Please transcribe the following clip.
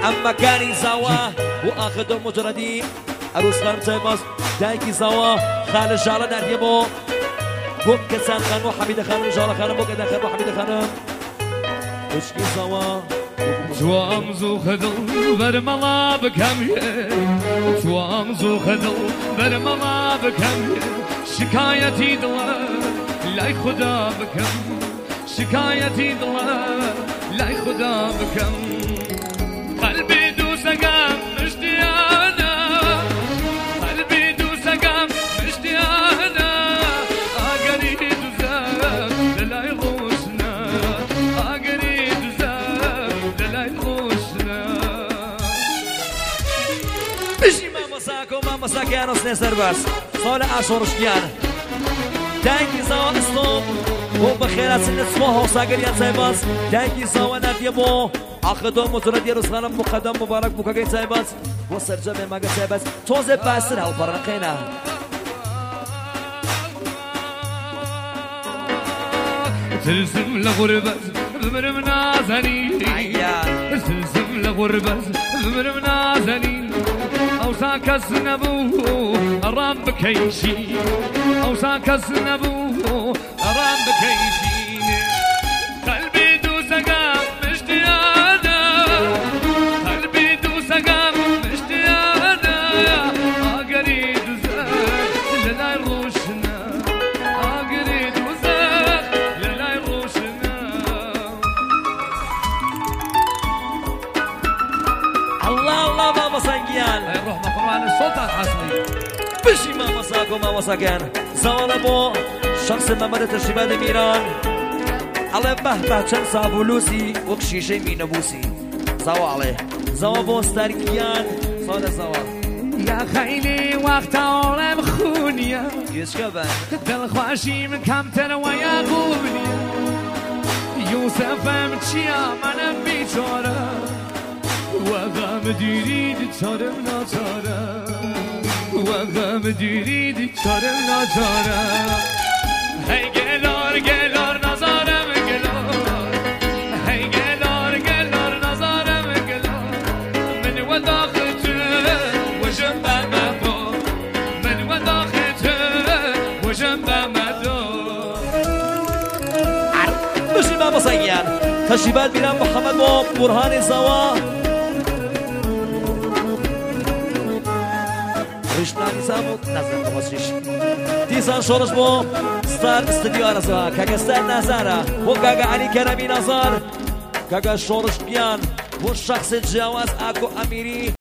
اما كاني زوا واخذ المجردي عروس خانم تيباز دايكي زوا خالد جالا نرديبو بوم كسان خانم حميدة خانم جالا خانم بو كده خانم حميدة خانم وشكي زوا توام زو خدل برملا بكم توام زو خدل برملا بكم شكايتي دلا لا خدا بكم شكايتي دلا لا خدا بكم قلبي دوسقام مشتيانا قلبي دوسقام مشتيانا اقري دوزام لا يغوشنا اقري دوزام لا يغوشنا بشي ماما ساكيانوس نسر بس صالح عاشورشكيان دايكي زوا استوب وبخيرات سنسموه وساقريان سايباز دايكي زوا نرديبو آخدم متردی رسخانم مقدم مبارک بکاگی سایباز و سرجم مگه سایباز توزه بسر هاو فرنقینا سلسم لغربة بمرم نازنين سلسم لغربة بمرم نازنين أوساك السنبو أرام بكيشي أوساك السنبو أرام بكيشي قلبي دوسقا مشتيانا قلبي دوسقا مشتيانا أقري دوزاك للا يروشنا أقري دوزاك للا يروشنا الله ماما سانجيان روح مفروان السلطان حصري بشي ماما ساكيان زوالا بو شخص ممر تشريبات ميران على به چند سابولوسی وک شیشه می نبوسی زوا عليه زوا بوسترکیان صاد زوا يا خيلي وقت عالم خونيا يشكبن دل خواشیم کمتر و یا غونيا يوسفم چيا منم بیچاره و غم دیرید چارم ناچاره و غم دیرید چارم ناچاره هی گلار گلار نزارم گلار هی گلار گلار نزارم گلار من و داخت وجم بمدو من و داخت وجم بمدو بشي ماما سانجيان تشريبات ميران محمد بو برهان زوا رشتاني سامو نزل تمسيش تيسان شورش بو ستار استديو ارزا كاكا ستار نازارا بو كاكا علي كرمي نازار كاكا شورش بيان بو شخص جواز اكو اميري